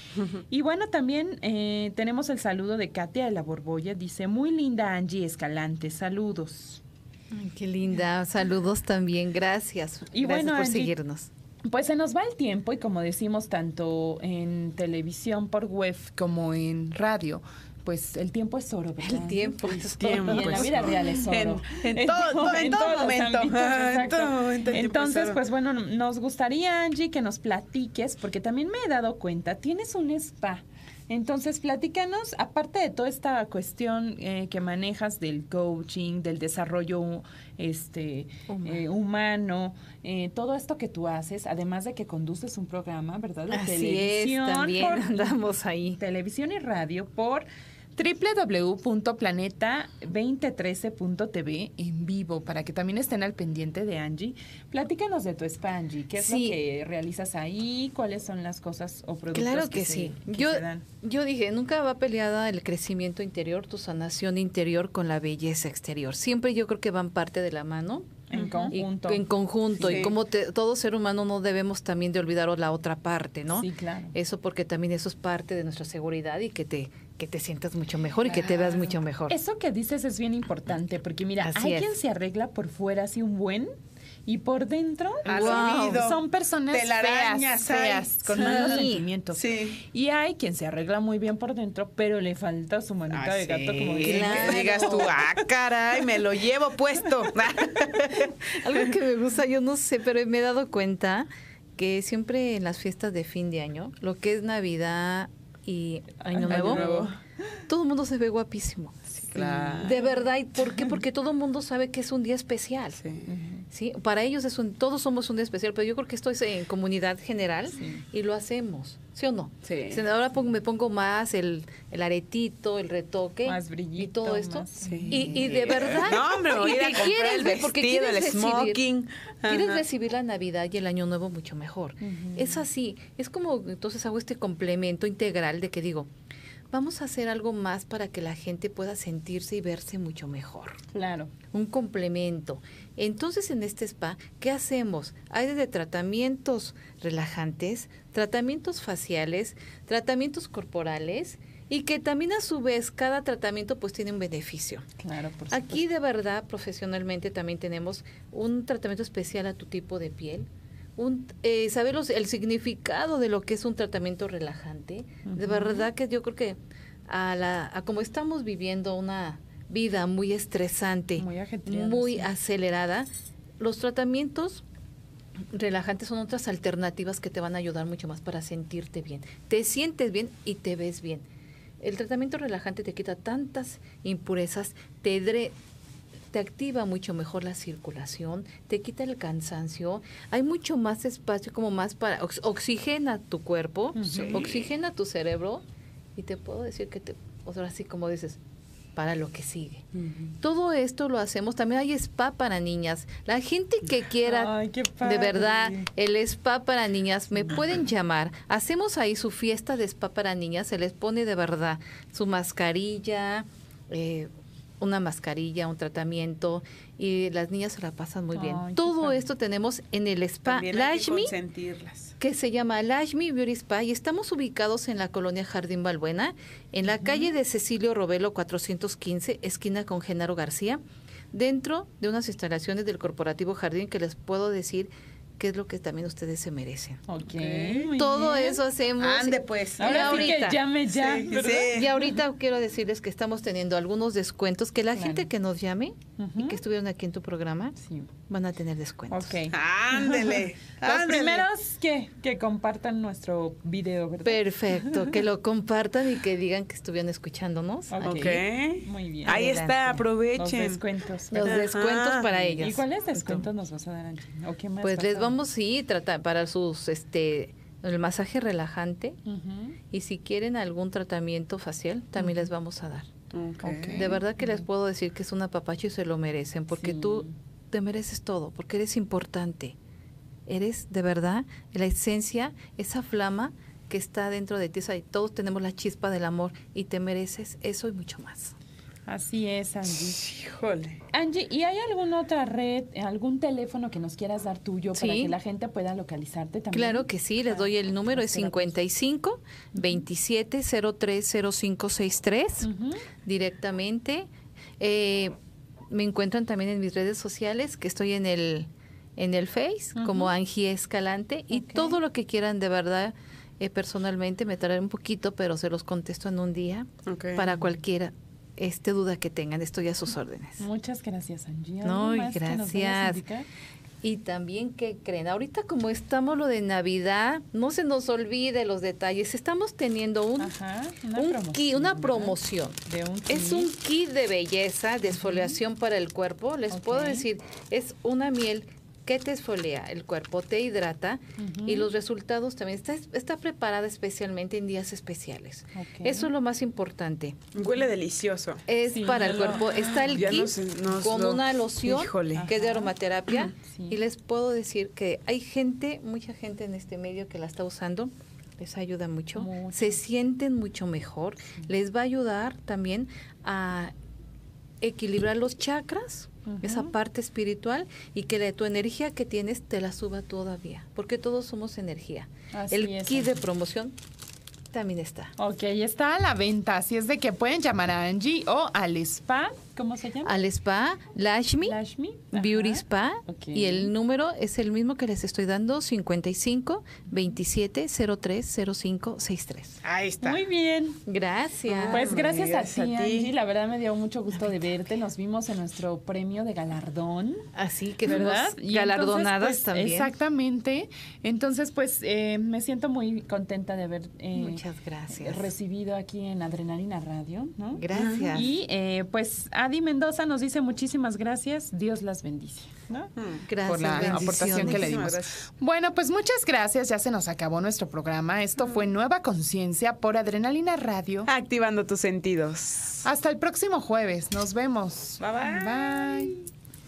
Y bueno, también eh, tenemos el saludo de Katia de la Borbolla. Dice, muy linda Angie Escalante, saludos. Ay, qué linda, saludos también, gracias. Y gracias bueno, por Angie, seguirnos. Pues se nos va el tiempo y como decimos tanto en televisión por web como en radio, pues el tiempo es oro, ¿verdad? El tiempo es tiempo. Y en la vida real es oro. En, en, todo, en, en todo momento. Ámbitos, en todo momento Entonces, pues bueno, nos gustaría, Angie, que nos platiques, porque también me he dado cuenta, tienes un spa. Entonces, platícanos, aparte de toda esta cuestión eh, que manejas del coaching, del desarrollo este humano, eh, humano eh, todo esto que tú haces, además de que conduces un programa, ¿verdad? De Así televisión, es, también por, andamos ahí. Televisión y radio por doble u doble u doble u punto planeta veinte trece punto t v en vivo, para que también estén al pendiente de Angie. Platícanos de tu spa, Angie. ¿Qué es sí. lo que realizas ahí? ¿Cuáles son las cosas o productos claro que, que, sí. se, que yo, se dan? Yo dije, nunca va peleada el crecimiento interior, tu sanación interior con la belleza exterior. Siempre yo creo que van parte de la mano. En conjunto. Y, en conjunto. Sí. Y como te, todo ser humano no debemos también de olvidar la otra parte, ¿no? Sí, claro. Eso porque también eso es parte de nuestra seguridad y que te que te sientas mucho mejor y que te veas mucho mejor. Eso que dices es bien importante, porque mira, Así hay es. quien se arregla por fuera así un buen y por dentro Wow. son personas Telarañas, feas, hay. feas, con Sí. malos sentimientos. Sí. Y hay quien se arregla muy bien por dentro, pero le falta su manita Ah, de gato, sí. como dicen. Claro. Que digas tú, ah, caray, me lo llevo puesto. Algo que me gusta, yo no sé, pero me he dado cuenta que siempre en las fiestas de fin de año, lo que es Navidad y Año Año Nuevo, Nuevo. todo el mundo se ve guapísimo. Claro. De verdad, ¿y por qué? Porque todo el mundo sabe que es un día especial. Sí. ¿Sí? Para ellos es un, todos somos un día especial, pero yo creo que esto es en comunidad general Sí. y lo hacemos, ¿sí o no? Sí. Si ahora pongo- me pongo más el, el aretito, el retoque Más brillito, y todo esto. más- Sí. Y, y de verdad, No, hombre, me voy y a ir a te comprar quieres el ver porque vestido, quieres el recibir- smoking. Quieres Ajá. recibir la Navidad y el Año Nuevo mucho mejor. Es así, es como entonces hago este complemento integral de que digo, vamos a hacer algo más para que la gente pueda sentirse y verse mucho mejor. Claro. Un complemento. Entonces, en este spa, ¿qué hacemos? Hay desde tratamientos relajantes, tratamientos faciales, tratamientos corporales y que también a su vez cada tratamiento pues tiene un beneficio. Claro, por supuesto. Aquí de verdad profesionalmente también tenemos un tratamiento especial a tu tipo de piel, un eh, saber los, el significado de lo que es un tratamiento relajante. Uh-huh. De verdad que yo creo que a la a como estamos viviendo una vida muy estresante, muy ajetreada, muy sí. acelerada, los tratamientos relajantes son otras alternativas que te van a ayudar mucho más para sentirte bien. Te sientes bien y te ves bien. El tratamiento relajante te quita tantas impurezas, te, dre, te activa mucho mejor la circulación, te quita el cansancio, hay mucho más espacio como más para, ox, oxigena tu cuerpo, sí. oxigena tu cerebro y te puedo decir que te, o sea, así como dices, para lo que sigue. Uh-huh. Todo esto lo hacemos, también hay spa para niñas. La gente que quiera, Ay, qué padre. De verdad, el spa para niñas, me pueden llamar. Hacemos ahí su fiesta de spa para niñas, se les pone de verdad su mascarilla, eh, una mascarilla, un tratamiento, y las niñas se la pasan muy bien. Ay, todo esto tenemos en el spa Lashmi, que se llama Lashmi Beauty Spa, y estamos ubicados en la colonia Jardín Balbuena, en la uh-huh. calle de Cecilio Robelo cuatrocientos quince, esquina con Genaro García, dentro de unas instalaciones del Corporativo Jardín que les puedo decir que es lo que también ustedes se merecen. Okay, muy todo bien. Eso hacemos. Ande pues. Ahora y sí ahorita, que llame ya, sí, ¿verdad? sí. Y ahorita quiero decirles que estamos teniendo algunos descuentos, que la claro. gente que nos llame uh-huh. y que estuvieron aquí en tu programa sí. van a tener descuentos. Ok. Ándele. Los ándele. primeros que, que compartan nuestro video, ¿verdad? Perfecto, que lo compartan y que digan que estuvieron escuchándonos. Ok. Ok. Muy bien. Ahí Adelante. está, aprovechen. Los descuentos. Los ¿verdad? descuentos Ajá. para ellas. ¿Y cuáles descuentos nos vas a dar, Angie? ¿O qué más Pues vas les a- vamos sí tratar para sus este el masaje relajante Ujú. y si quieren algún tratamiento facial también Ujú. les vamos a dar. Okay. De verdad que les puedo decir que es un apapacho y se lo merecen porque Sí. tú te mereces todo, porque eres importante. Eres de verdad la esencia, esa flama que está dentro de ti. O sea, todos tenemos la chispa del amor y te mereces eso y mucho más. Así es, Angie. Híjole. Angie, ¿y hay alguna otra red, algún teléfono que nos quieras dar tuyo para Sí. que la gente pueda localizarte también? Claro que sí, les doy el número, es Espera, cincuenta y cinco, veintisiete, cero tres, cero cinco sesenta y tres, Ujú. directamente. Eh, me encuentran también en mis redes sociales, que estoy en el en el Face, Ujú. como Angie Escalante, y Ok. todo lo que quieran de verdad, eh, personalmente me traeré un poquito, pero se los contesto en un día, Okay. para cualquiera este duda que tengan, estoy a sus órdenes. Muchas gracias, Angie. ¿Algo No, y más que nos vayas a gracias. indicar? Y también, ¿qué creen? Ahorita como estamos lo de Navidad, no se nos olvide los detalles. Estamos teniendo un, Ajá, una un promoción, kit, una ¿verdad? promoción. De un Es kit. un kit de belleza, de exfoliación para el cuerpo. Les puedo Ok. decir, es una miel que te exfolia el cuerpo, te hidrata Ujú. y los resultados también. Está, está preparada especialmente en días especiales. Ok. Eso es lo más importante. Huele delicioso. Es Sí, para ya el lo- cuerpo. Está el Ya kit nos- nos con lo- una loción Híjole. que es de Ajá. aromaterapia. Sí. Y les puedo decir que hay gente, mucha gente en este medio que la está usando. Les ayuda mucho. Mucho. Se sienten mucho mejor. Les va a ayudar también a equilibrar los chakras, Ujú. esa parte espiritual, y que la, tu energía que tienes te la suba todavía. Porque todos somos energía. Así el es, kit de Angie. promoción también está. Ok, está a la venta, así es de que pueden llamar a Angie o al spa, ¿cómo se llama? Al spa Lashmi, Lashmi. Ajá. Beauty Spa, Ok. y el número es el mismo que les estoy dando, cincuenta y cinco, veintisiete, cero tres, cero cinco sesenta y tres. Ahí está. Muy bien. Gracias. Pues no gracias a digas ti, a ti. Angie. La verdad me dio mucho gusto de verte. Nos vimos en nuestro premio de galardón. Así que ¿Verdad? fuimos Y galardonadas entonces, pues, también. Exactamente. Entonces, pues eh, me siento muy contenta de haber eh, Muchas gracias. recibido aquí en Adrenalina Radio, ¿no? Gracias. Y eh, pues Adi Mendoza nos dice muchísimas gracias. Dios las bendice, ¿no? Gracias, Por la bendiciones. aportación que le dimos. Muchísimas gracias. Bueno, pues muchas gracias. Ya se nos acabó nuestro programa. Esto fue Nueva Conciencia por Adrenalina Radio. Activando tus sentidos. Hasta el próximo jueves. Nos vemos. Bye, bye. Bye.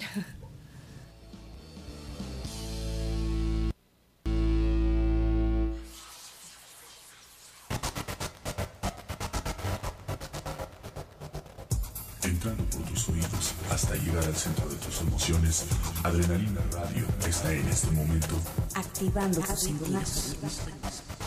Entrando por tus oídos hasta llegar al centro de tus emociones, Adrenalina Radio está en este momento Activando tus sentidos.